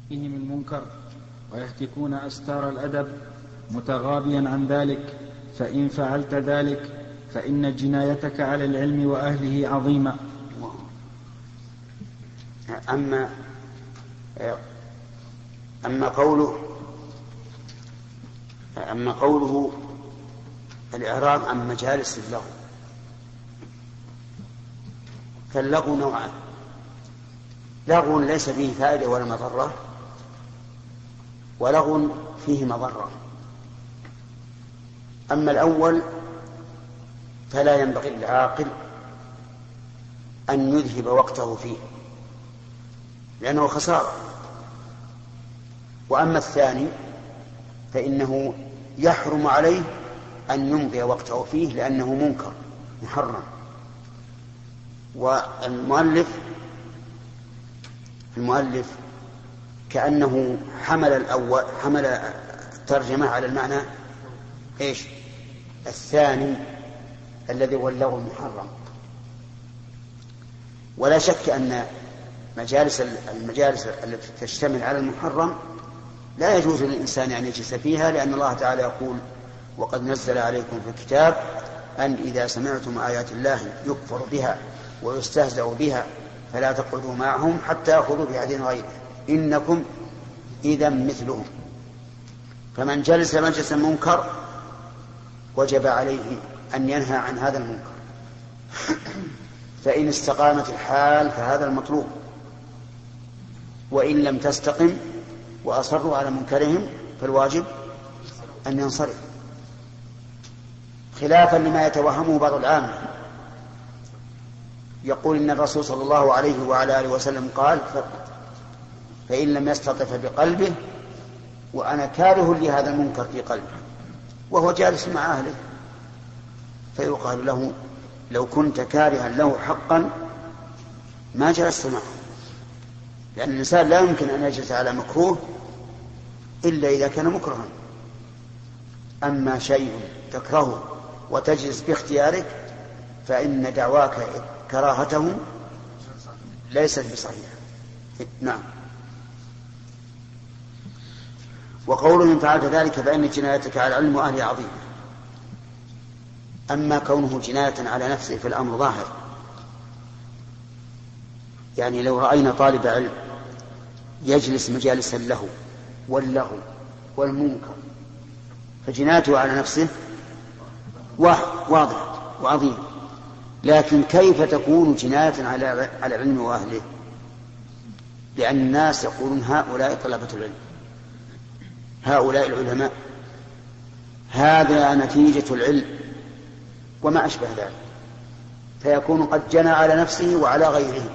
فيهم المنكر ويهتكون أستار الأدب متغابيا عن ذلك، فإن فعلت ذلك فإن جنايتك على العلم وأهله عظيمة. أما قوله الإعراض عن مجالس اللغو، فاللغو نوعان: لغو ليس فيه فائدة ولا مضرة، ولغو فيه مضرة. أما الأول فلا ينبغي للعاقل أن يذهب وقته فيه لأنه خسارة. وأما الثاني فإنه يحرم عليه أن يمضي وقته فيه لأنه منكر محرم. والمؤلف كأنه حمل الترجمة على المعنى الثاني الذي هو اللغو المحرم. ولا شك أن المجالس التي تشتمل على المحرم لا يجوز للإنسان أن يجلس فيها، لأن الله تعالى يقول: وقد نزل عليكم في الكتاب أن إذا سمعتم آيات الله يكفر بها ويستهزأ بها فلا تقعدوا معهم حتى يأخذوا بحديث غيره إنكم إذا مثلهم. فمن جلس مجلس منكر وجب عليه أن ينهى عن هذا المنكر، فإن استقامت الحال فهذا المطلوب، وإن لم تستقم وأصروا على منكرهم فالواجب أن ينصرف، خلافا لما يتوهمه بعض العامة. يقول إن الرسول صلى الله عليه وعلى آله وسلم قال: فإن لم يستطف بقلبه، وأنا كاره لهذا المنكر في قلبه وهو جالس مع أهله، فيقال له: لو كنت كارها له حقا ما جلست معه، لأن الإنسان لا يمكن أن يجلس على مكروه إلا إذا كان مكرها. أما شيء تكرهه وتجلس باختيارك فإن دعواك كراهته ليست بصحيحة. نعم. وقوله: إن فعلت ذلك فإن جنايتك على العلم وأهله عظيمة. أما كونه جناية على نفسه فالأمر ظاهر، يعني لو رأينا طالب علم يجلس مجالس اللهو واللغو والمنكر فجنايته على نفسه واضح وعظيم، لكن كيف تكون جناية على العلم وأهله؟ لأن الناس يقولون: هؤلاء طلبة العلم، هؤلاء العلماء، هذا نتيجة العلم وما أشبه ذلك، فيكون قد جنى على نفسه وعلى غيره.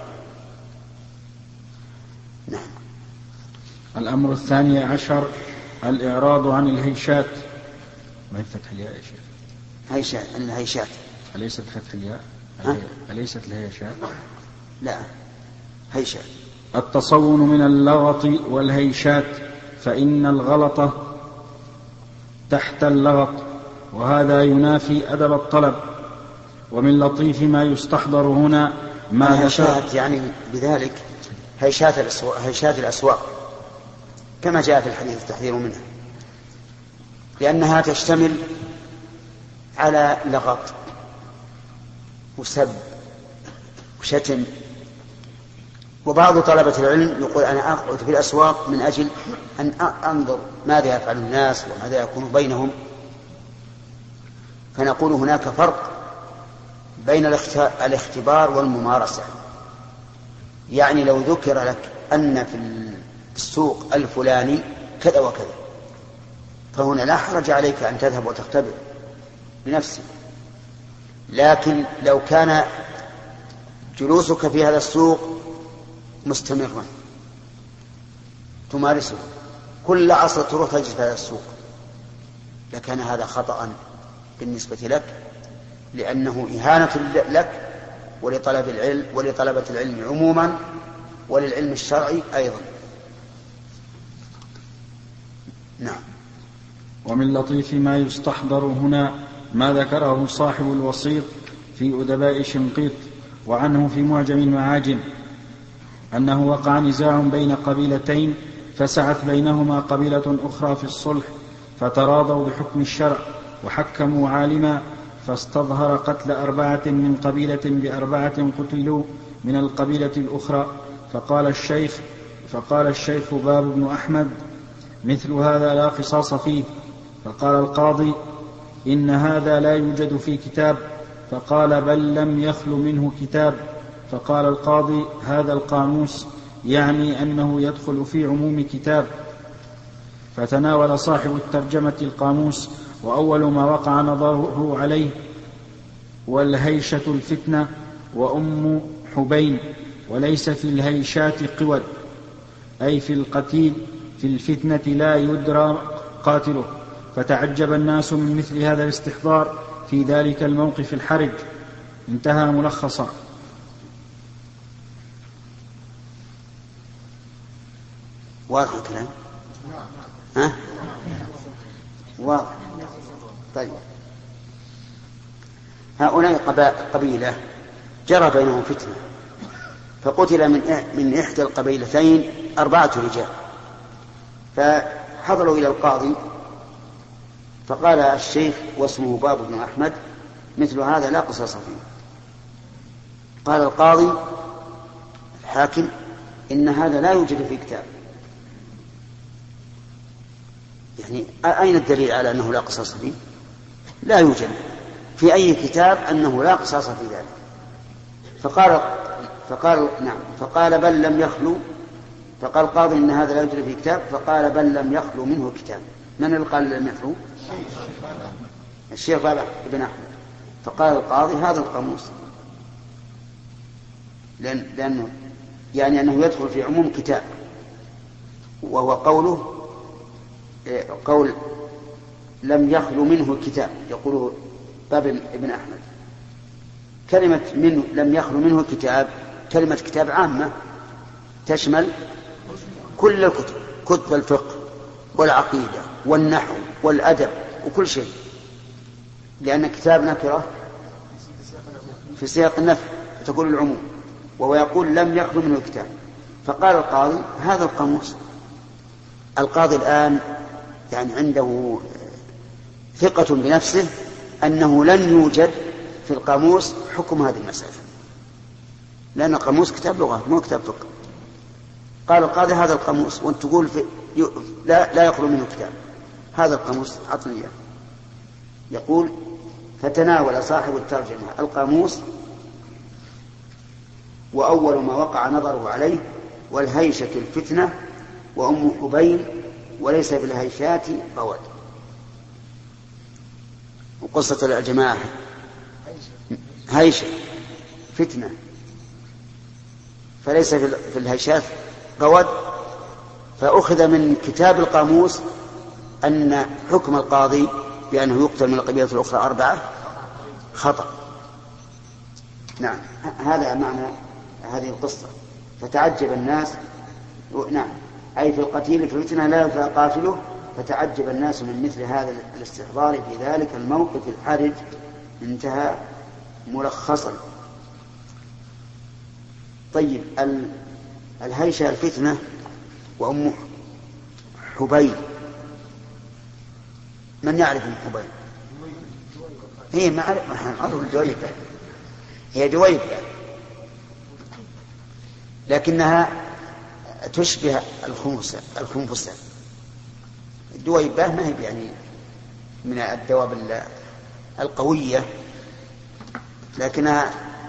نعم. الأمر الثاني عشر: الإعراض عن الهيشات. ما هي فتح الياء يا شيخ؟ الهيشات أليست فتح الياء؟ أليست الهيشات؟ لا، هيشات. التصون من اللغط والهيشات، فإن الغلط تحت اللغط، وهذا ينافي أدب الطلب. ومن لطيف ما يستحضر هنا ما هيشات، يعني بذلك هيشات الأسواق كما جاء في الحديث التحذير منها، لأنها تشتمل على لغط وسب وشتم. وبعض طلبة العلم يقول: أنا أقعد في الأسواق من أجل أن أنظر ماذا يفعل الناس وماذا يكون بينهم. فنقول هناك فرق بين الاختبار والممارسة. يعني لو ذكر لك أن في السوق الفلاني كذا وكذا فهنا لا حرج عليك أن تذهب وتختبر بنفسك، لكن لو كان جلوسك في هذا السوق مستمرا تمارسه كل عصر تروح تجلس في هذا السوق لكان هذا خطأ بالنسبة لك، لأنه إهانة لك ولطلبة العلم عموما وللعلم الشرعي أيضا. نعم. ومن لطيف ما يستحضر هنا ما ذكره صاحب الوسيط في أدباء شنقيط وعنه في معجم المعاجم، أنه وقع نزاع بين قبيلتين فسعت بينهما قبيلة أخرى في الصلح، فتراضوا بحكم الشرع وحكموا عالما، فاستظهر قتل 4 من قبيلة ب4 قتلوا من القبيلة الأخرى. فقال الشيخ باب بن أحمد: مثل هذا لا قصاص فيه. فقال القاضي: إن هذا لا يوجد في كتاب. فقال: بل لم يخل منه كتاب. فقال القاضي: هذا القاموس يعني أنه يدخل في عموم كتاب. فتناول صاحب الترجمة القاموس، وأول ما وقع نظره عليه: والهيشة الفتنة وأم حبين، وليس في الهيشات قود، أي في القتيل في الفتنة لا يدرى قاتله. فتعجب الناس من مثل هذا الاستحضار في ذلك الموقف الحرج. انتهى ملخصا. واضح الكلام؟ ها؟ واضح. طيب، هؤلاء قبيلة جرى بينهم فتنة، فقتل من إحدى القبيلتين 4 رجال، فحضروا إلى القاضي، فقال الشيخ واسمه باب بن أحمد: مثل هذا لا قصاص فيه. قال القاضي الحاكم: إن هذا لا يوجد في كتاب. يعني أين الدليل على أنه لا قصاص فيه؟ لا يوجد في أي كتاب أنه لا قصاص في ذلك. فقال بل لم يخلو. فقال القاضي: إن هذا لا يوجد في كتاب. فقال: بل لم يخلو منه كتاب. من اللي قال لم يخلو؟ الشيخ بن أحمد. فقال القاضي: هذا القاموس، لأنه يعني أنه يدخل في عموم كتاب، وهو قول لم يخلو منه كتاب، يقوله باب ابن أحمد. كلمة منه لم يخلو منه كتاب، كلمة كتاب عامة تشمل كل الكتب، كتب الفقه والعقيدة والنحو والأدب وكل شيء، لأن كتاب نكرة في سياق النفي فتقول العموم، وهو يقول لم يخلو منه كتاب. فقال القاضي: هذا القاموس. القاضي الآن يعني عنده ثقة بنفسه أنه لن يوجد في القاموس حكم هذه المسألة، لأن القاموس كتاب لغة مو كتاب فقه. قال القاضي: هذا القاموس، وأنت تقول لا يخلو منه كتاب. هذا القاموس، عطني إياه. يقول: فتناول صاحب الترجمة القاموس، وأول ما وقع نظره عليه: والهيشة الفتنة وأم حبين، وليس بالهيشات قود. وقصة الجماعة: هيشة فتنة، فليس في الهيشات قود. فأخذ من كتاب القاموس أن حكم القاضي بأنه يقتل من القبيلة الأخرى 4 خطأ. نعم، هذا معنى هذه القصة. فتعجب الناس، نعم، أي في القتيل في الفتنة لا يدرى قاتله. فتعجب الناس من مثل هذا الاستحضار في ذلك الموقف الحرج. انتهى ملخصا. طيب، الهيشة الفتنة وأم حبين، من يعرف أم حبين؟ هي معروف دويبة، هي دويبة، لكنها تشبه الخنفسة. الدويبة ما هي يعني من الدواب القوية، لكنها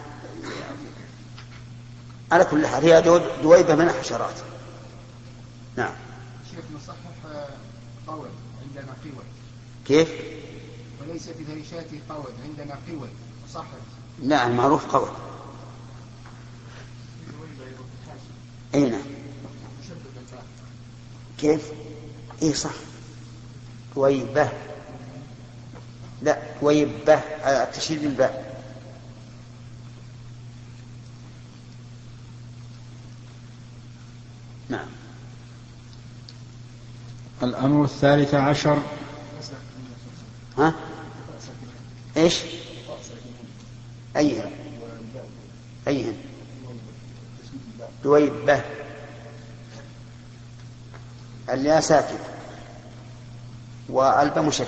على كل حال هي دويبة من الحشرات. نعم. شيخ نصحح قول عندنا قوة. كيف؟ وليس في الهيشات قول، عندنا قوة. صحح. نعم، معروف قول. أي نعم. كيف؟ إيه صح، دويبة. لا، دويبة التشديد بالباء. نعم. الأمر 13. ها؟ إيش؟ أيهن؟ دويبة. الياء ساكنة والب مشددة.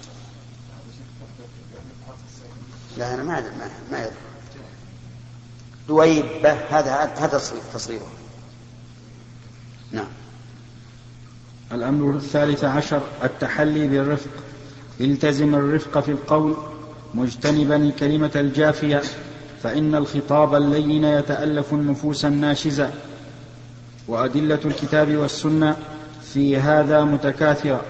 لا أنا ما يدري. دويبة هذا تصريفه. نعم. الأمر 13 التحلي بالرفق. التزم الرفق في القول مجتنبا الكلمة الجافية، فإن الخطاب اللين يتألف النفوس الناشزة، وأدلة الكتاب والسنة في هذا متكاثرة.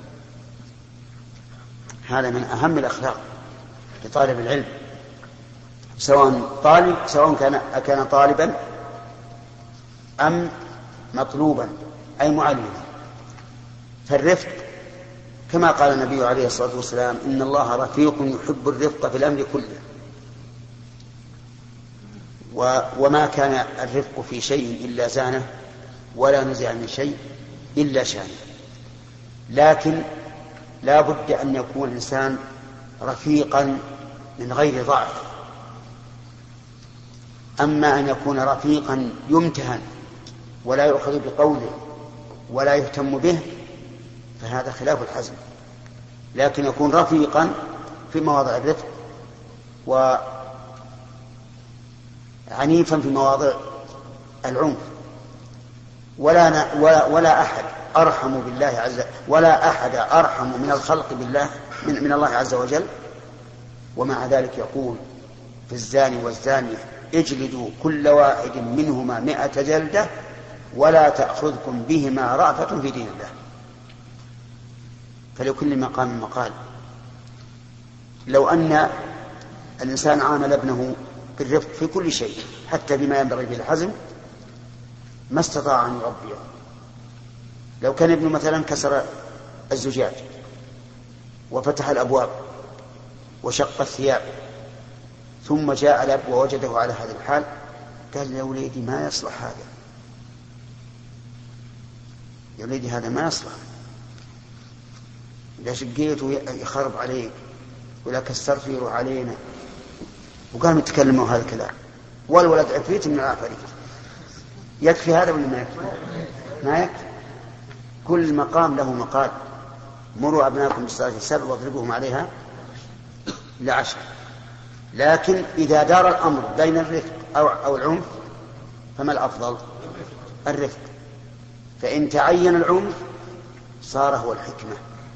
هذا من أهم الأخلاق لطالب العلم، سواء كان طالبا أم مطلوبا أي معلما. فالرفق كما قال النبي عليه الصلاة والسلام: إن الله رفيق يحب الرفق في الأمر كله. وما كان الرفق في شيء إلا زانه، ولا نزع من شيء إلا شانه. لكن لا بد أن يكون الإنسان رفيقا من غير ضعف. أما أن يكون رفيقا يمتهن ولا يؤخذ بقوله ولا يهتم به فهذا خلاف الحزم. لكن يكون رفيقا في مواضع الرفق وعنيفا في مواضع العنف. ولا أحد أرحم بالله عز ولا أحد أرحم من الخلق بالله من الله عز وجل. ومع ذلك يقول في الزاني والزانية: اجلدوا كل واحد منهما 100 جلدة ولا تأخذكم بهما رأفة في دين الله. فلكل مقام مقال. لو أن الإنسان عامل ابنه بالرفق في كل شيء حتى بما ينبغي به الحزم ما استطاع أن يربيه. لو كان ابنه مثلا كسر الزجاج وفتح الأبواب وشق الثياب ثم جاء الأب ووجده على هذا الحال قال: يا وليدي ما يصلح هذا، يا وليدي هذا ما يصلح، إذا شقيته يخرب عليك ولا كسرت يروح علينا. وقام يتكلموا هذا الكلام والولد عفريت من العفاريت. يكفي هذا ولا ما يكفي؟ ما يكفي. كل مقام له مقال. مروا أبناءكم بالصلاة 7 واضربوهم عليها ل10. لكن إذا دار الأمر بين الرفق أو العنف فما الأفضل؟ الرفق. فإن تعين العنف صار هو الحكمة.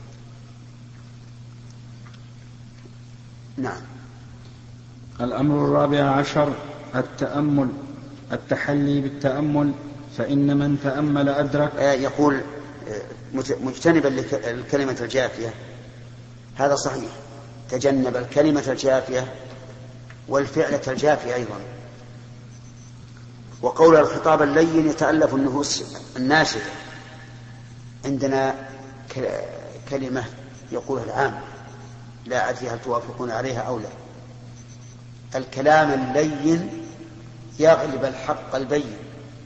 نعم. الأمر 14 التأمل. التحلي بالتأمل، فإن من تأمل أدرك. يقول مجتنبا الكلمة الجافية، هذا صحيح، تجنب الكلمة الجافية والفعلة الجافية أيضا. وقول الخطاب اللين يتألف النفوس الناشئة. عندنا كلمة يقولها العام لا أدري هل توافقون عليها أو لا: الكلام اللين يغلب الحق البين.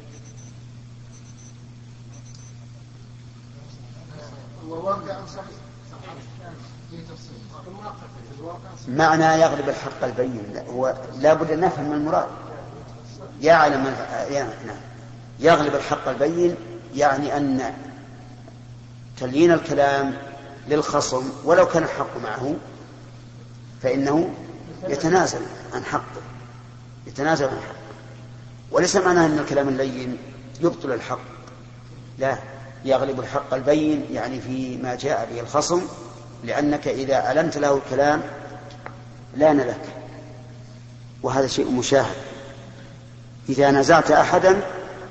معنى يغلب الحق البين هو لا بد أن نفهم المراد. يغلب الحق البين يعني أن تلين الكلام للخصم ولو كان الحق معه فإنه يتنازل عن حقه. وليس معناه أن الكلام اللين يبطل الحق، لا، يغلب الحق البين يعني فيما جاء به الخصم، لأنك إذا ألنت له الكلام لان لك. وهذا شيء مشاهد. إذا نزعت أحدا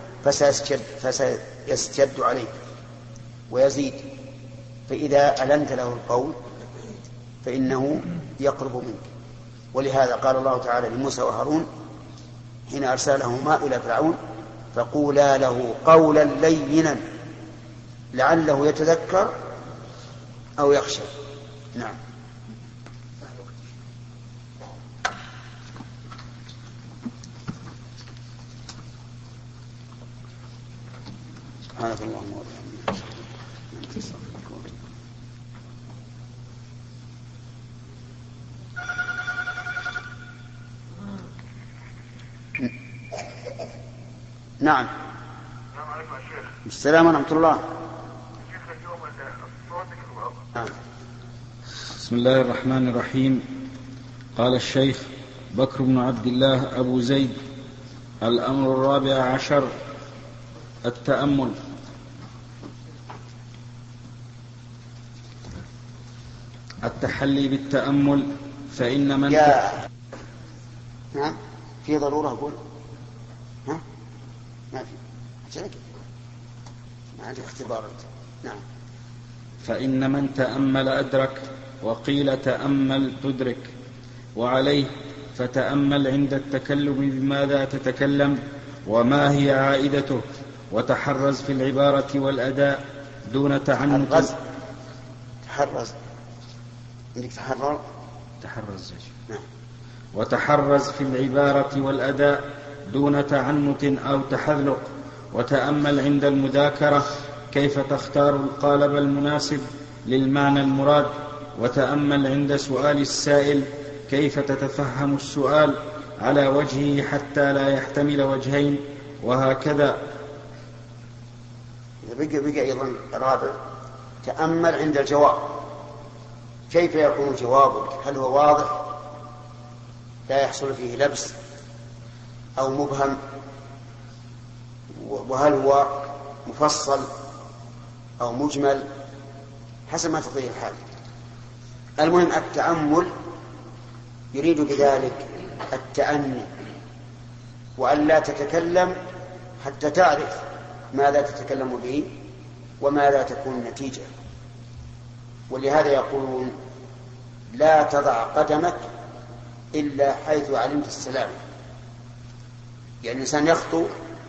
فسيستجد عليك ويزيد، فإذا ألنت له القول فإنه يقرب منك. ولهذا قال الله تعالى لموسى وهارون حين أرسلهما إلى فرعون: فقولا له قولا لينا لعله يتذكر أو يخشى. نعم. سبحانك اللهم وبحمدك. نعم. السلام عليكم يا شيخ. السلام ورحمة الله. بسم الله الرحمن الرحيم. قال الشيخ بكر بن عبد الله أبو زيد: الأمر 14 التأمل. التحلي بالتأمل، فإن من نعم في ضرورة أقول ها ما في ما عندي اختبار. نعم. فإن من تأمل أدرك، وقيل تأمل تدرك، وعليه فتأمل عند التكلم بماذا تتكلم وما هي عائدته، وتحرز في العبارة والأداء دون تعنت. تحرز عندك تحرز. نعم. وتحرز في العبارة والأداء دون تعنت أو تحذلق، وتأمل عند المذاكرة كيف تختار القالب المناسب للمعنى المراد، وتأمل عند سؤال السائل كيف تتفهم السؤال على وجهه حتى لا يحتمل وجهين، وهكذا. بقي أيضا رابع: تأمل عند الجواب كيف يكون جوابك، هل هو واضح لا يحصل فيه لبس أو مبهم، وهل هو مفصل أو مجمل، حسب ما تقضيه الحال. المهم التأمل يريد بذلك التأني، وأن لا تتكلم حتى تعرف ماذا تتكلم به وماذا تكون النتيجة. ولهذا يقولون: لا تضع قدمك إلا حيث علمت السلام. يعني الإنسان يخطو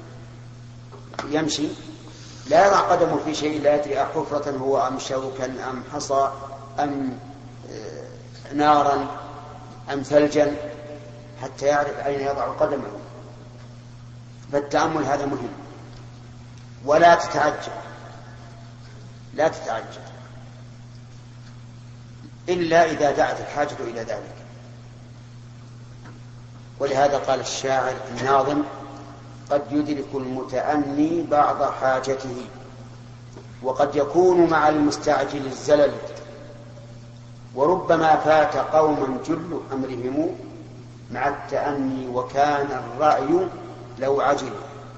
يمشي لا يضع قدمه في شيء لا يدري أحفرة هو أم شوكا أم حصى أم نارا أم ثلجا، حتى يعرف أين يضع قدمه. فالتأمل هذا مهم. ولا تتعجل، لا تتعجل إلا إذا دعت الحاجة إلى ذلك. ولهذا قال الشاعر الناظم: قد يدرك المتأني بعض حاجته، وقد يكون مع المستعجل الزلل، وربما فات قوما جل أمرهم مع التأني وكان الرأي لو عجل.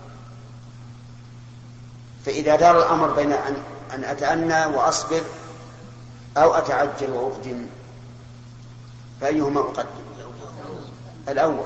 فإذا دار الأمر بين أن أتأنى وأصبر أو أتعجل وأقدم، فأيهما أقدم؟ الأول.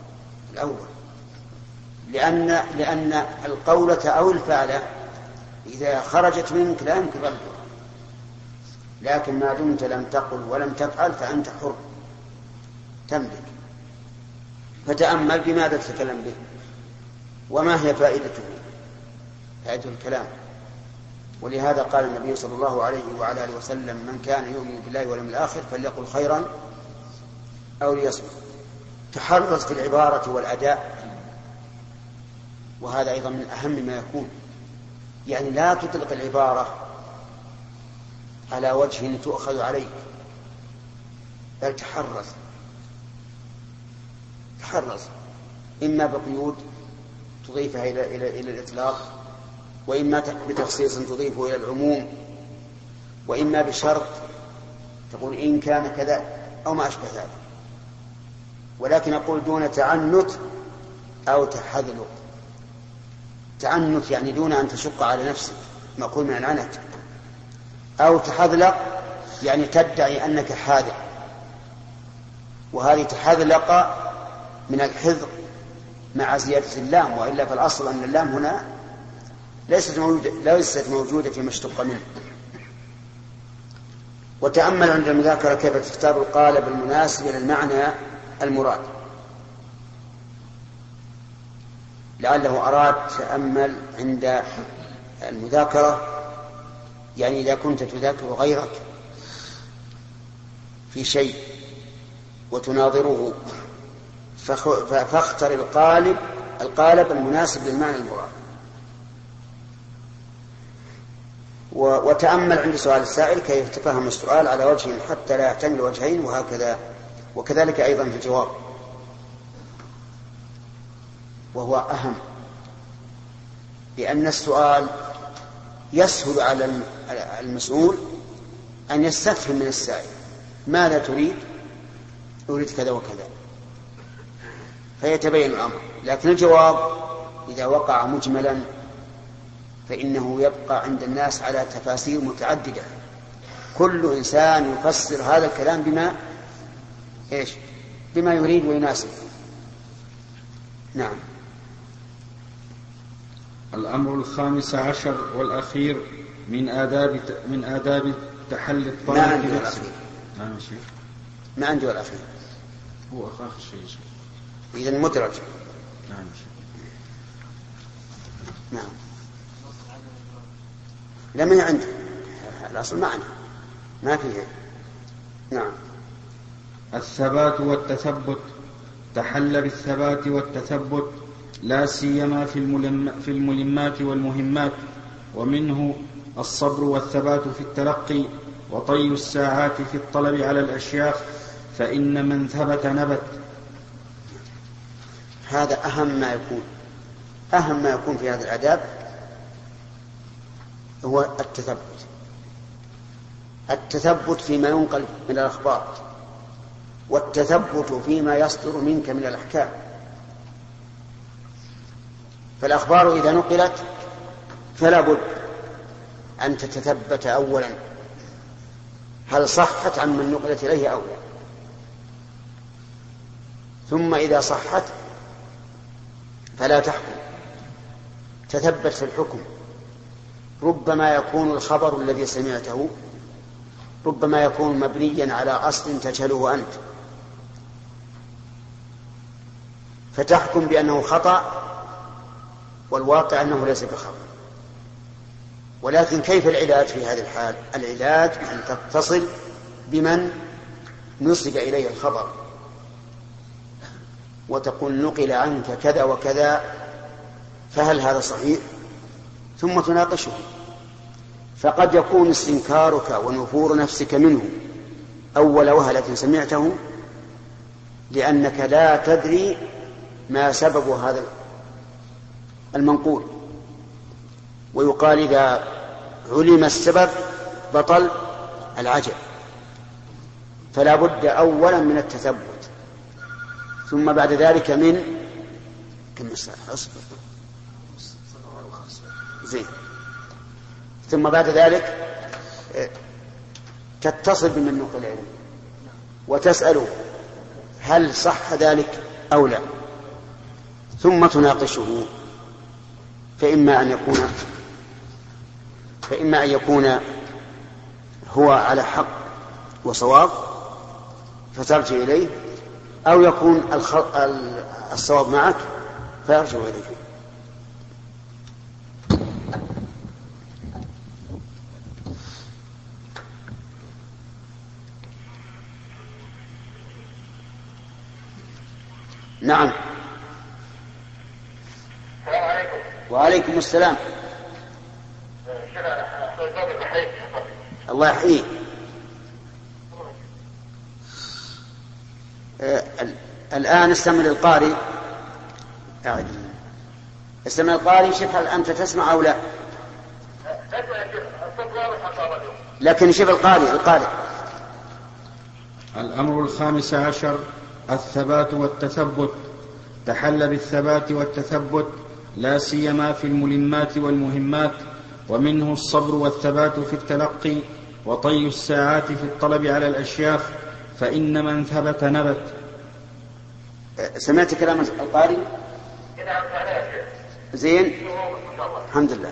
لأن القولة أو الفعلة إذا خرجت منك لا يمكن ردها، لكن ما دمت لم تقل ولم تفعل فأنت حر تملك. فتأمل بماذا تتكلم به وما هي فائدته، فائدة الكلام. ولهذا قال النبي صلى الله عليه وعلى آله وسلم: من كان يؤمن بالله واليوم الآخر فليقل خيرا أو ليصمت. تحرز في العبارة والأداء، وهذا أيضا من أهم ما يكون. يعني لا تطلق العبارة على وجه تؤخذ عليك، بل تحرز إما بقيود تضيفها إلى الإطلاق، وإما بتخصيص تضيفه إلى العموم، وإما بشرط تقول إن كان كذا أو ما أشبه ذلك. ولكن أقول دون تعنت أو تحذلق. تعنت يعني دون أن تشق على نفسك، مأخوذ من العنت. أو تحذلق يعني تدعي أنك حاذق، وهذه تحذلق من الحذق مع زيادة اللام، وإلا فالأصل أن اللام هنا ليست موجودة فيما اشتق منه. وتأمل عند المذاكرة كيف تختار القالب المناسب للمعنى المراد. لعله أراد تأمل عند المذاكرة، يعني إذا كنت تذاكر غيرك في شيء وتناظره فاختر القالب المناسب للمعنى المراد. وتأمل عند سؤال السائل كيف تفهم السؤال على وجه حتى لا يحتمل وجهين، وكذلك أيضا في الجواب، وهو أهم، لأن السؤال يسهل على المسؤول أن يستفهم من السائل ماذا تريد؟ أريد كذا وكذا، فيتبين الأمر. لكن الجواب إذا وقع مجملا فإنه يبقى عند الناس على تفاسير متعددة، كل إنسان يفسر هذا الكلام بما يريد ويناسب. نعم. الأمر الخامس عشر والأخير من آداب تحلي الطالب. ما عندي الأخير. ما عندي الأخير. هو آخر شيء. إذن مدرج. نعم. نعم. لا من عنده، الأصل معنا ما فيه. نعم. الثبات والتثبت. تحل بالثبات والتثبت لا سيما في الملمات والمهمات، ومنه الصبر والثبات في التلقي، وطي الساعات في الطلب على الأشياخ، فإن من ثبت نبت. هذا أهم ما يكون في هذه الآداب هو التثبت فيما ينقل من الأخبار، والتثبت فيما يصدر منك من الأحكام. فالأخبار إذا نقلت فلا بد أن تتثبت أولا هل صحت عن من نقلت إليه أو لا، ثم إذا صحت فلا تحكم، تثبت في الحكم. ربما يكون الخبر الذي سمعته ربما يكون مبنيا على أصل تجهله أنت، فتحكم بأنه خطأ والواقع أنه ليس بخطأ. ولكن كيف العلاج في هذه الحال؟ العلاج أن تتصل بمن نسب إليه الخبر وتقول نقل عنك كذا وكذا، فهل هذا صحيح؟ ثم تناقشه. فقد يكون استنكارك ونفور نفسك منه أول وهلة سمعته لأنك لا تدري ما سبب هذا المنقول، ويقال إذا علم السبب بطل العجب. فلا بد أولا من التثبت، ثم بعد ذلك من ثم بعد ذلك تتصل بمن نقل عليه وتسأله هل صح ذلك أو لا، ثم تناقشه. فإما أن يكون هو على حق وصواب فترجع إليه، أو يكون الصواب معك فيرجع إليه. نعم. وعليكم السلام. الله يحييك. الآن استمع للقارئ. استمع للقارئ، شوف هل أنت تسمع أو لا. لكن شوف القارئ. الأمر الخامس عشر الثبات والتثبت. تحل بالثبات والتثبت لا سيما في الملمات والمهمات، ومنه الصبر والثبات في التلقي، وطي الساعات في الطلب على الأشياخ، فإن من ثبت نبت. سمعت كلام القارئ؟ زين، الحمد لله.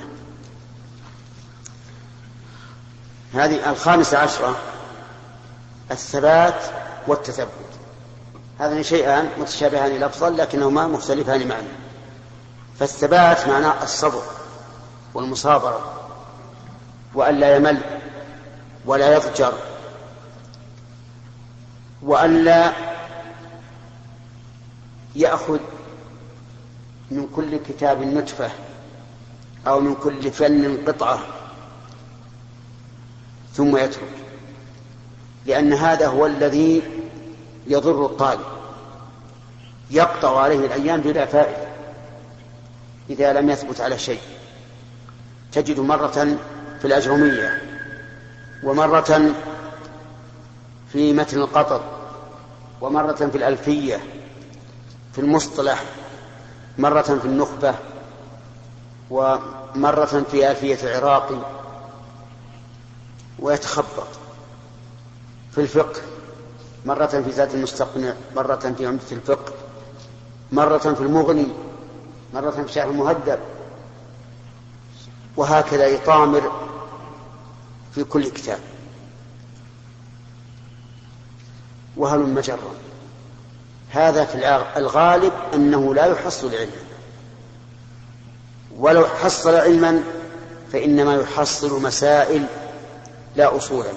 هذه الخامسة عشرة الثبات والتثبت. هذان شيئان متشابهان لفظا لكنهما مختلفان معنى. فالثبات معناه الصبر والمصابرة، وأن لا يمل ولا يضجر، وأن لا يأخذ من كل كتاب نتفة أو من كل فن قطعة ثم يترك، لأن هذا هو الذي يضر الطالب، يقطع عليه الأيام بلا فائدة إذا لم يثبت على شيء. تجد مرة في الأجرمية ومرة في متن القطر، ومرة في الألفية في المصطلح، مرة في النخبة، ومرة في ألفية العراقي، ويتخبط في الفقه، مرة في زاد المستقنع، مرة في عمدة الفقه، مرة في المغني، مرة في شرح المهذب، وهكذا يطامر في كل كتاب. وهلم جرا. هذا في الغالب أنه لا يحصل علما، ولو حصل علما فإنما يحصل مسائل لا أصولا.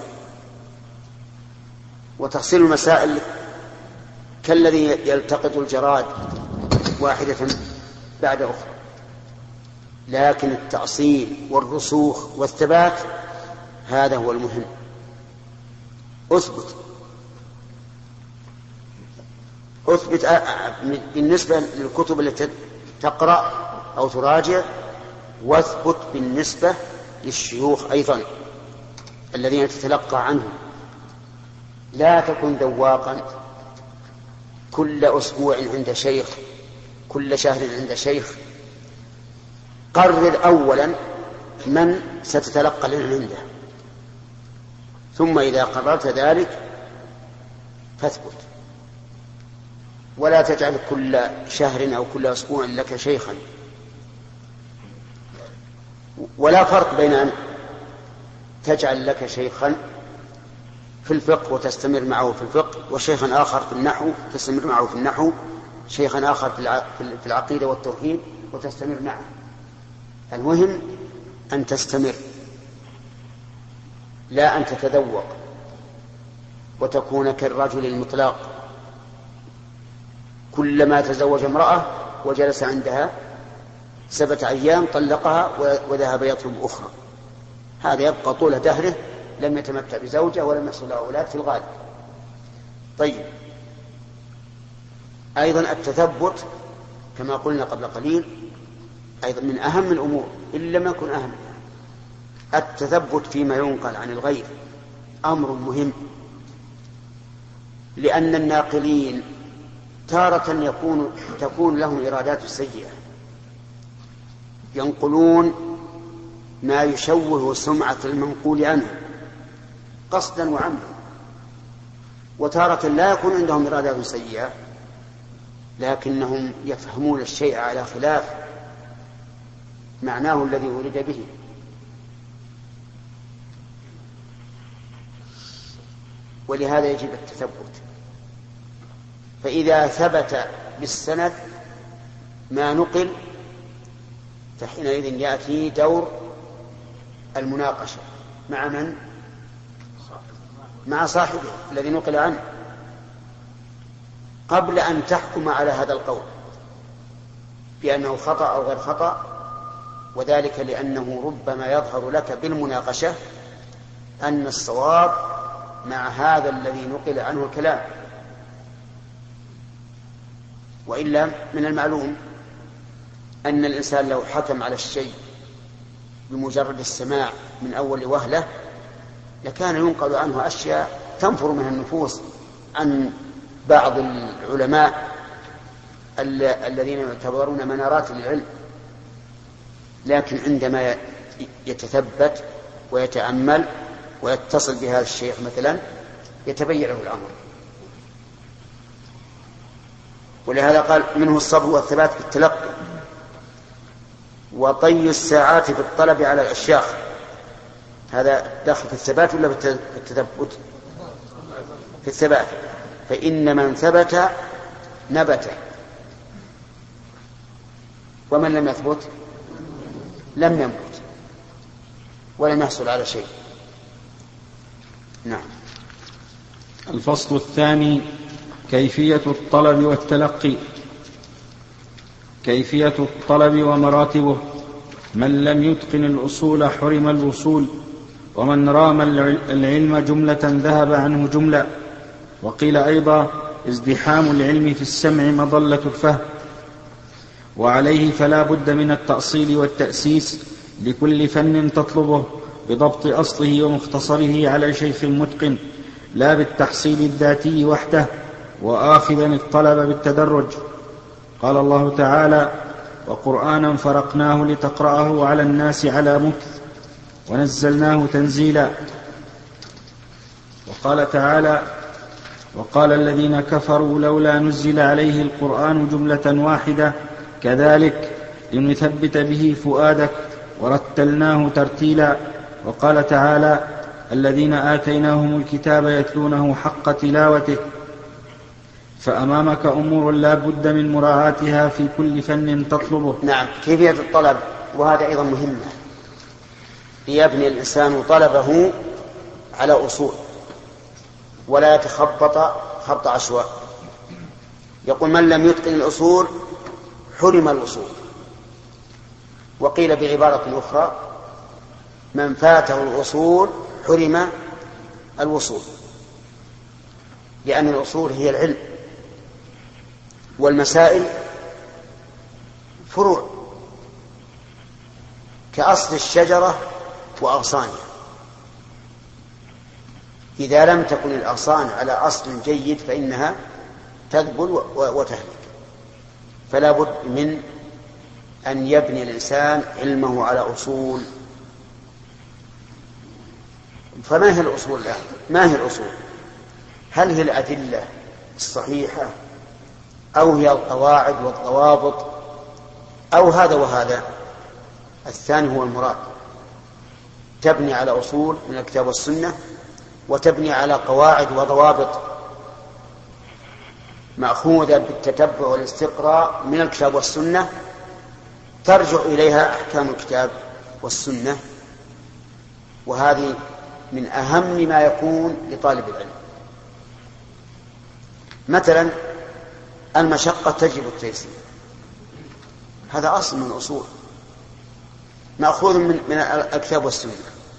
وتحصيل المسائل كالذي يلتقط الجراد واحدة بعد أخرى، لكن التأصيل والرسوخ والثبات هذا هو المهم. أثبت بالنسبة للكتب التي تقرأ أو تراجع، واثبت بالنسبة للشيوخ أيضا الذين تتلقى عنهم. لا تكن ذواقا كل أسبوع عند شيخ، كل شهر عند شيخ. قرر أولا من ستتلقى العلم عنده، ثم إذا قررت ذلك فاثبت، ولا تجعل كل شهر أو كل أسبوع لك شيخا. ولا فرق بين أن تجعل لك شيخا في الفقه وتستمر معه في الفقه، وشيخا آخر في النحو تستمر معه في النحو، شيخا آخر في العقيدة والتوحيد وتستمر معه. المهم أن تستمر، لا أن تتذوق وتكون كالرجل المطلق، كلما تزوج امرأة وجلس عندها 7 أيام طلقها وذهب يطلب أخرى. هذا يبقى طول دهره لم يتمتع بزوجة ولم يحصل له أولاد في الغالب. طيب، أيضا التثبت كما قلنا قبل قليل أيضا من أهم الأمور، إن لم يكن أهم. التثبت فيما ينقل عن الغير أمر مهم، لأن الناقلين تارة تكون لهم إرادات سيئة، ينقلون ما يشوه سمعة المنقول عنه قصدا وعمدا، وتارة لا يكون عندهم إرادات سيئة لكنهم يفهمون الشيء على خلاف معناه الذي أريد به. ولهذا يجب التثبت. فإذا ثبت بالسند ما نقل فحينئذ يأتي دور المناقشة مع من؟ مع صاحبه الذي نقل عنه، قبل أن تحكم على هذا القول بأنه خطأ أو غير خطأ. وذلك لأنه ربما يظهر لك بالمناقشة أن الصواب مع هذا الذي نقل عنه الكلام، وإلا من المعلوم أن الإنسان لو حكم على الشيء بمجرد السماع من أول وهلة لكان ينقل عنه أشياء تنفر من النفوس عن بعض العلماء الذين يعتبرون منارات للعلم. لكن عندما يتثبت ويتأمل ويتصل بهذا الشيخ مثلا يتبين له الأمر. ولهذا قال منه الصبر والثبات في التلقي، وطي الساعات في الطلب على الأشياخ. هذا داخل في الثبات ولا في التثبت؟ في الثبات. فإن من ثبت نبت، ومن لم يثبت لم ينبت ولم يحصل على شيء. نعم. الفصل الثاني: كيفية الطلب والتلقي. كيفية الطلب ومراتبه: من لم يتقن الأصول حرم الوصول، ومن رام العلم جملة ذهب عنه جملة. وقيل أيضا: ازدحام العلم في السمع مظلة الفهم. وعليه فلا بد من التأصيل والتأسيس لكل فن تطلبه بضبط أصله ومختصره على شيخ متقن، لا بالتحصيل الذاتي وحده، وآخذا الطلب بالتدرج. قال الله تعالى: وقرآنا فرقناه لتقرأه على الناس على مكث ونزلناه تنزيلا. وقال تعالى: وقال الذين كفروا لولا نزل عليه القرآن جملة واحدة كذلك لنثبت به فؤادك ورتلناه ترتيلا. وقال تعالى: الذين آتيناهم الكتاب يتلونه حق تلاوته. فأمامك أمور لا بد من مراعاتها في كل فن تطلبه. نعم، كيفية الطلب، وهذا أيضا مهمة. ليبني الإنسان طلبه على أصول ولا يتخبط خبط عشواء. يقول: من لم يتقن الأصول حرم الوصول. وقيل بعبارة أخرى: من فاته الأصول حرم الوصول، لأن الأصول هي العلم، والمسائل فروع كأصل الشجرة وأغصانها. إذا لم تكن الأغصان على أصل جيد فإنها تذبل وتهلك. فلا بد من أن يبني الإنسان علمه على أصول. فما هي الأصول الآن؟ ما هي الأصول؟ هل هي الأدلة الصحيحة، أو هي القواعد والضوابط، أو هذا وهذا؟ الثاني هو المراد. تبني على أصول من الكتاب والسنة، وتبني على قواعد وضوابط مأخوذة بالتتبع والاستقراء من الكتاب والسنة، ترجع إليها أحكام الكتاب والسنة. وهذه من أهم ما يكون لطالب العلم. مثلا المشقة تجلب التيسير، هذا أصل من الأصول مأخوذ من الكتاب والسنة.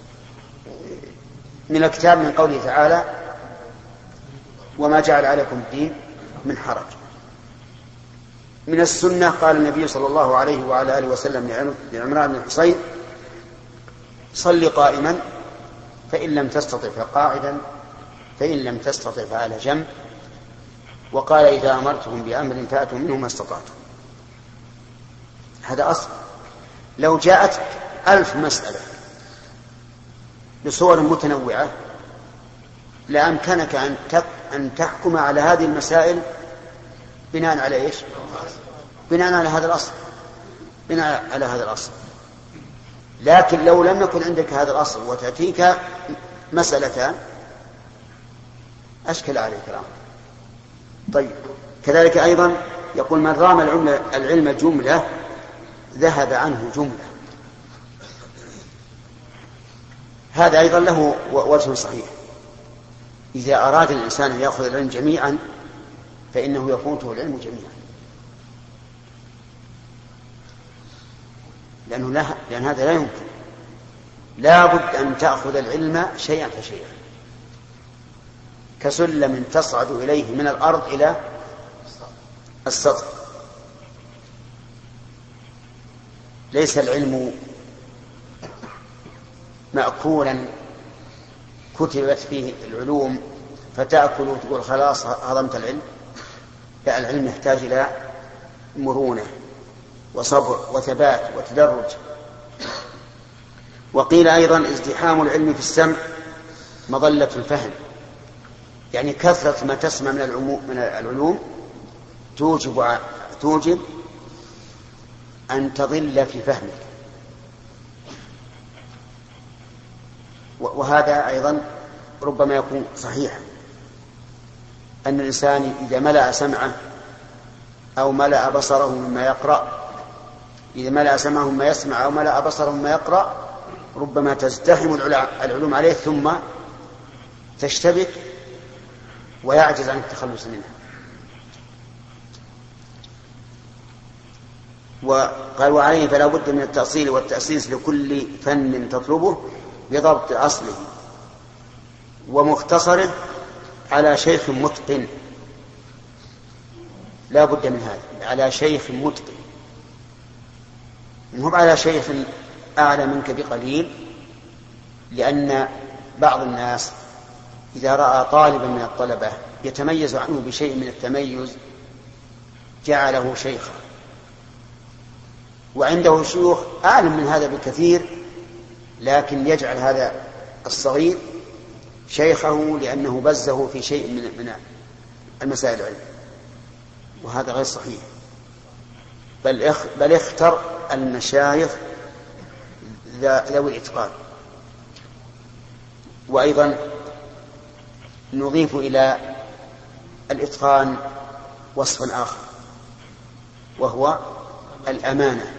من الكتاب من قوله تعالى: وما جعل عليكم الدين من حرج. من السنة قال النبي صلى الله عليه وعلى آله وسلم لعمران بن الحصين: صل قائما فإن لم تستطع فقاعدا فإن لم تستطع فعلى جنب. وقال: إذا أمرتهم بأمر فأتوا منه ما استطعتم. هذا أصل. لو جاءت 1000 مسألة بصور متنوعة لأمكنك أن تحكم على هذه المسائل بناء على إيش؟ بناء على هذا الأصل، بناء على هذا الأصل. لكن لو لم يكن عندك هذا الأصل وتأتيك مسألتان أشكل عليك الأمر. طيب، كذلك أيضا يقول: من رام العلم جملة ذهب عنه جملة. هذا أيضا له وجه صحيح. إذا أراد الإنسان أن يأخذ العلم جميعا فإنه يفوته العلم جميعا، لأن هذا لا يمكن. لا بد أن تأخذ العلم شيئا فشيئا، كسلم تصعد إليه من الأرض إلى السطح. ليس العلم مأكولا كتبت فيه العلوم فتأكل وتقول خلاص هضمت العلم. لا، العلم يحتاج إلى مرونة وصبر وثبات وتدرج. وقيل أيضا: ازدحام العلم في السمع مظلة الفهم، يعني كثرة ما تسمع من العلوم توجب أن تضل في فهمك. وهذا أيضا ربما يكون صحيحا، أن الإنسان إذا ملأ سمعه أو ملأ بصره مما يقرأ، إذا ملأ سمعه مما يسمع أو ملأ بصره مما يقرأ، ربما تزدحم العلوم عليه ثم تشتبك ويعجز عن التخلص منها. وقال: وعليه فلا بد من التأصيل والتأسيس لكل فن تطلبه بضبط أصله ومختصره على شيخ متقن. لا بد من هذا، على شيخ متقن، مو على شيخ أعلى منك بقليل، لأن بعض الناس إذا رأى طالبا من الطلبة يتميز عنه بشيء من التميز جعله شيخا، وعنده شيوخ أعلم من هذا بكثير، لكن يجعل هذا الصغير شيخه لأنه بزه في شيء من المسائل العلم، وهذا غير صحيح. بل اختر المشايخ ذوي الإتقان. وأيضا نضيف إلى الإتقان وصفا آخر، وهو الأمانة.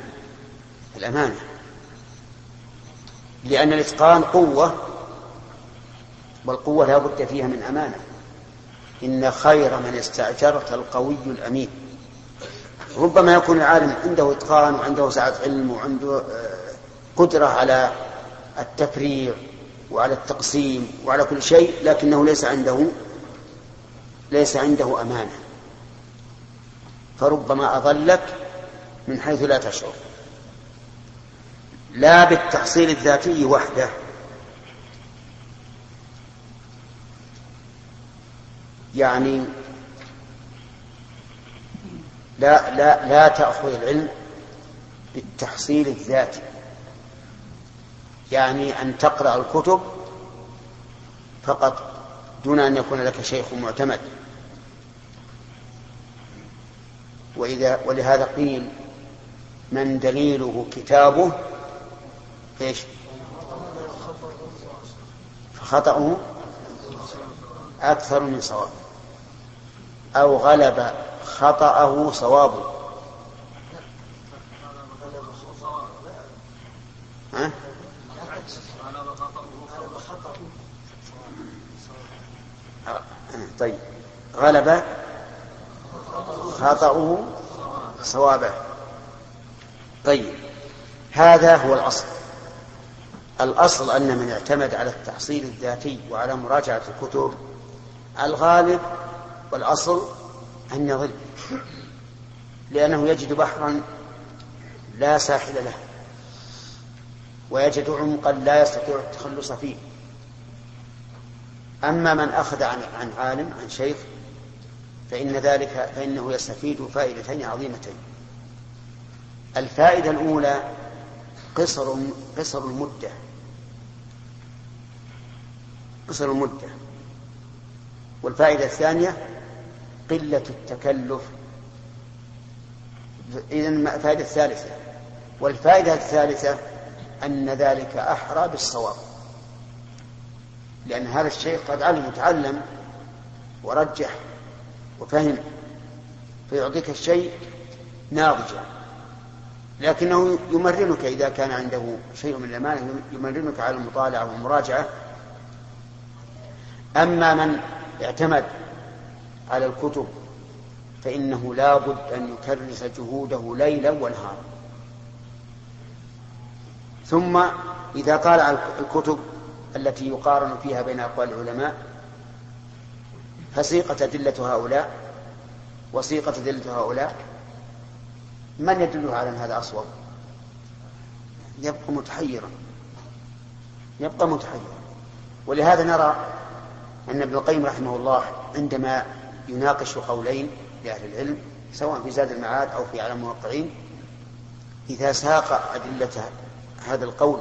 لأن الإتقان قوة، والقوة لا بد فيها من أمانة. إن خير من استأجرت القوي الأمين. ربما يكون العالم عنده إتقان وعنده سعة علم وعنده قدرة على التفريع وعلى التقسيم وعلى كل شيء، لكنه ليس عنده أمانة، فربما أضلك من حيث لا تشعر. لا بالتحصيل الذاتي وحده، يعني لا تأخذ العلم بالتحصيل الذاتي، يعني أن تقرأ الكتب فقط دون أن يكون لك شيخ معتمد. ولهذا قيل من دليله كتابه إيش؟ فخطأه أكثر من صواب، أو غلب خطأه صوابه. ها؟ طيب، غلب خطأه صوابه. طيب، هذا هو الأصل أن من اعتمد على التحصيل الذاتي وعلى مراجعة الكتب الغالب والأصل أن يضل، لأنه يجد بحرا لا ساحل له، ويجد عمقا لا يستطيع التخلص فيه. أما من أخذ عن عالم، عن شيخ، فإنه يستفيد فائدتين عظيمتين. الفائدة الأولى قصر المدة، والفائدة الثانية قلة التكلف. إذن الفائدة الثالثة، والفائدة الثالثة أن ذلك أحرى بالصواب، لأن هذا الشيخ قد تعلم ورجح وفهم، فيعطيك الشيء ناضجا، لكنه يمرنك إذا كان عنده شيء من الأمانة، يمرنك على المطالعة والمراجعة. أما من اعتمد على الكتب فإنه لا بد أن يكرس جهوده ليلا ونهارا. ثم إذا قال على الكتب التي يقارن فيها بين أقوال العلماء، فسيقة أدلة هؤلاء وسيقة أدلة هؤلاء، من يدله على أن هذا أصوب؟ يبقى متحيرا. ولهذا نرى أن ابن القيم رحمه الله عندما يناقش قولين لأهل العلم سواء في زاد المعاد أو في أعلام الموقعين، إذا ساق أدلة هذا القول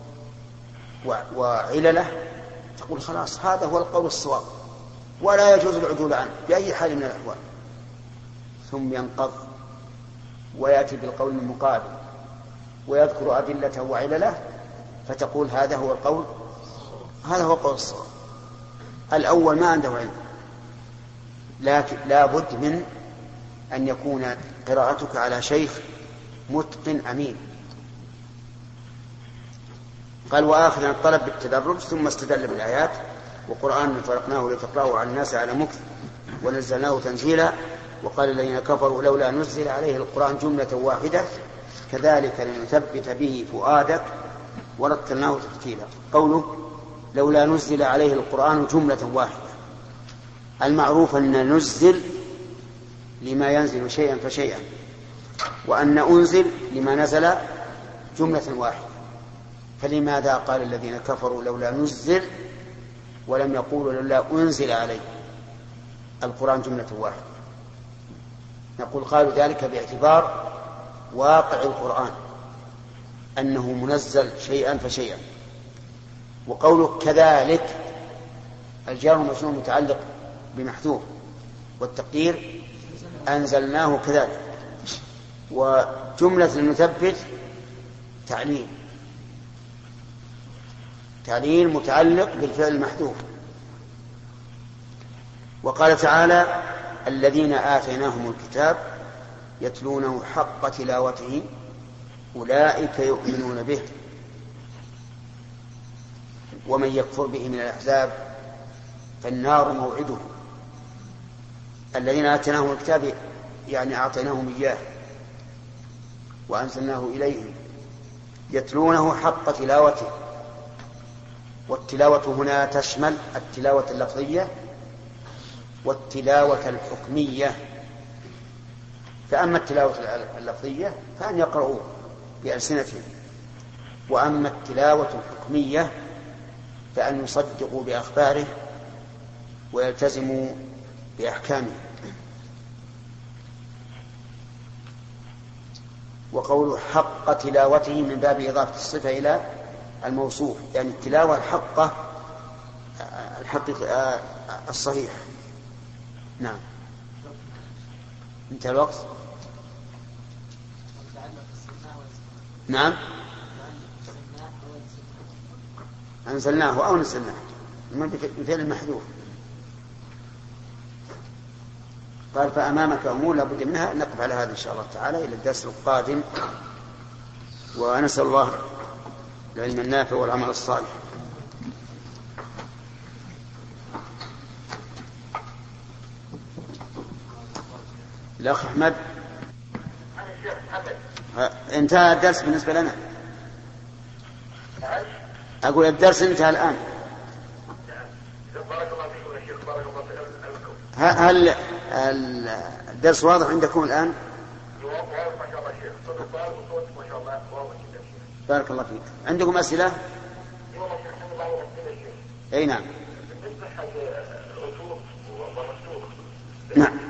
وعلله تقول خلاص هذا هو القول الصواب ولا يجوز العدول عنه بأي حال من الأحوال، ثم ينقض ويأتي بالقول المقابل ويذكر أدلته وعلله، فتقول هذا هو القول الصواب. الأول ما عنده علم، لكن لا بد من أن يكون قراءتك على شيخ متقن أمين. قال وآخر الطلب بالتدرج، ثم استدل بالآيات وقرآن فرقناه لتقرأه على الناس على مكث ونزلناه تنزيلا. وقال الذين كفروا لولا نزل عليه القرآن جملة واحدة كذلك لنثبت به فؤادك ورتلناه ترتيلا. قوله لولا نزل عليه القرآن جملة واحدة، المعروف أن نزل لما ينزل شيئا فشيئا، وأن أنزل لما نزل جملة واحدة. فلماذا قال الذين كفروا لولا نزل ولم يقولوا لولا أنزل عليه القرآن جملة واحدة. نقول قالوا ذلك باعتبار واقع القرآن أنه منزل شيئا فشيئا. وقوله كذلك الجار والمجرور متعلق بمحذوف، والتقدير أنزلناه كذلك. وجملة نثبت تعليل متعلق بالفعل المحذوف. وقال تعالى الذين آتيناهم الكتاب يتلونه حق تلاوته أولئك يؤمنون به ومن يكفر به من الأحزاب فالنار موعده. الذين آتيناهم الكتاب يعني أعطيناهم إياه وأنزلناه إليهم يتلونه حق تلاوته. والتلاوة هنا تشمل التلاوة اللفظية والتلاوة الحكمية. فأما التلاوة اللفظية فأن يقرؤوا بألسنتهم، وأما التلاوة الحكمية فأن يصدقوا بأخباره ويلتزموا بأحكامه. وقول حق تلاوته من باب إضافة الصفة إلى الموصوف، يعني التلاوة الحق الصحيح. نعم. انتهى الوقت. نعم أنزلناه أو نزلناه بفعل المحذوف. قال فأمامك أمور لابد منها. نقف على هذا إن شاء الله تعالى إلى الدرس القادم، ونسأل الله العلم النافع والعمل الصالح. الأخ أحمد انتهى الدرس بالنسبة لنا. أقول الدرس انتهى الآن. هل الدرس واضح عندكم الآن؟ بارك الله فيك. عندكم أسئلة؟ أي نعم. نعم.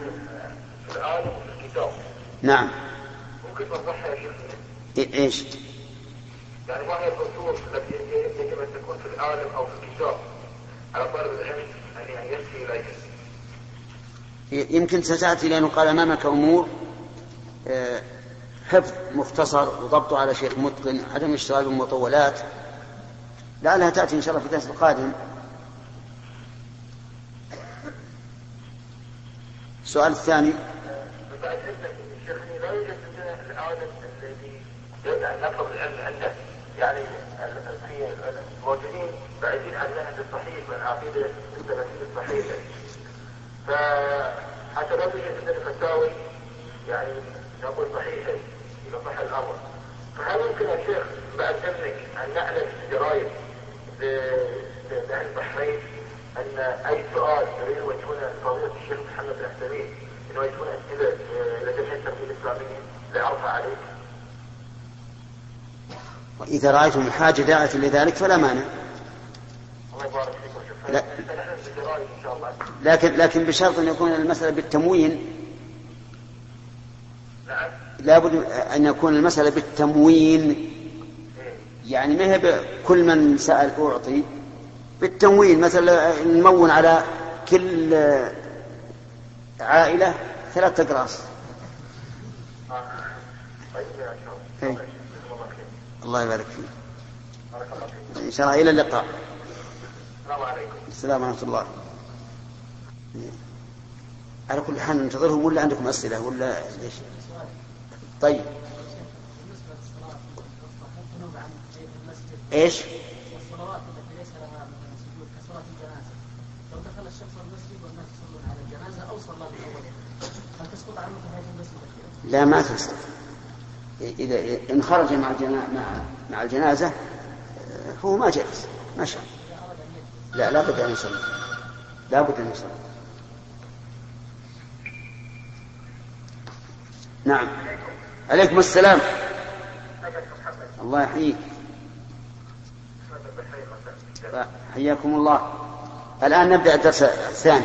نعم. ممكن توضحها يا شيخ؟ ايش؟ يعني ما هي الرسوم التي يجب ان تكون في العالم او في الكتاب على طالب العلم ان يأتي اليه؟ يمكن ستأتي لأنه قال أمامك أمور حفظ مختصر وضبطه على شيخ متقن، عدم الاشتغال بالمطولات، لعلها تأتي إن شاء الله في الدرس القادم. السؤال الثاني لا يوجد العالم الذي نقض العلم عنده، يعني في موجودين بعيدين عن المنهج الصحيح والعقيده السلفيه الصحيحه، فحتى لا يوجد عندنا فتاوي يعني نقول صحيحه اذا صح الامر. فهل يمكن يا شيخ بعد اذنك ان نعلن جرائد لاهل البحرين ان اي سؤال يريدون يوجهونه لفضيله الشيخ محمد العثيمين انه يكون اسئله لجنه التنفيذ الاسلاميه لعرضها عليك؟ وإذا رأيتم الحاجة داعية لذلك فلا مانع. الله يبارك فيك. لا. ان شاء الله. لكن بشرط أن يكون المسألة بالتموين. نعم. لابد أن يكون المسألة بالتموين، يعني ما هي كل من سأل أعطي. بالتموين مثلا نمون على كل عائلة 3 أقراص. طيب. الله يبارك فيك. إن شاء الله إلى اللقاء. السلام عليكم. السلام ورحمة الله. على كل حال ننتظرهم ولا عندكم أسئلة ولا ليش؟ طيب. إيش؟ الصلوات التي ليس لها سجود كصلاة الجنازة، لو دخل الشخص المسجد والناس يصلون على الجنازة أو صلى بأولها، هل تسقط عنه تحية المسجد؟ لا ما تسقط. إذا إن خرج مع الجنازة هو ما جلس ما شاء. لا بد أن يصلي. لا بد أن يصلي. نعم. عليكم السلام. الله يحييك. حياكم الله. الآن نبدأ الدرس الثاني.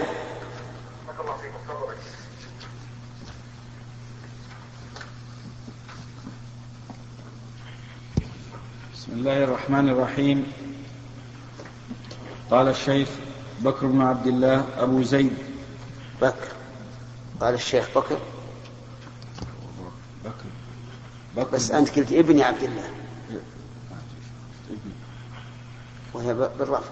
بسم الله الرحمن الرحيم. قال الشيخ بكر بن عبد الله أبو زيد. بكر. قال الشيخ بكر. بس أنت قلت ابن عبد الله وهي بالرفع،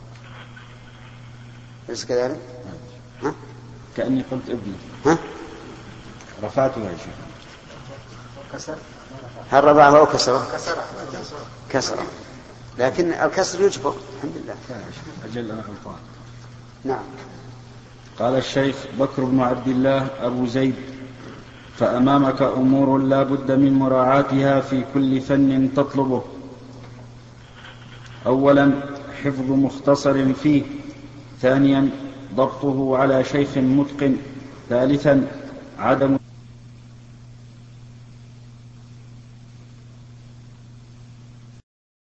أليس كذلك؟ ها؟ كأني قلت ابني. ها؟ رفعته يا شيخ. كسر. هل رفعه أو كسره؟ كسره، لكن الكسر يجبر الحمد لله. أجل أنا غلطان. نعم. قال الشيخ بكر بن عبد الله أبو زيد: فأمامك أمور لا بد من مراعاتها في كل فن تطلبه. أولا حفظ مختصر فيه، ثانيا ضبطه على شيخ متقن، ثالثا عدم